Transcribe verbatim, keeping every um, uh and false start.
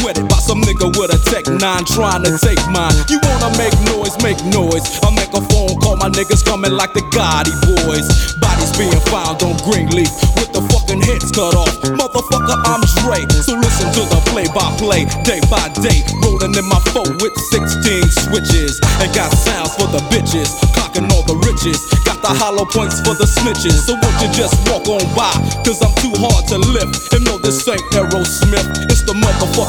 sweated by some nigga with a Tech nine trying to take mine. You wanna make noise, make noise. I'll make a phone call, my niggas coming like the Gotti boys. Bodies being found on Greenleaf with the fucking heads cut off. Motherfucker, I'm Dre, so listen to the play-by-play, day by day. Rolling in my four with sixteen switches, and got sounds for the bitches, clocking all the riches. Got the hollow points for the snitches, so won't you just walk on by, cause I'm too hard to lift. And no, this ain't Aerosmith, it's the motherfucker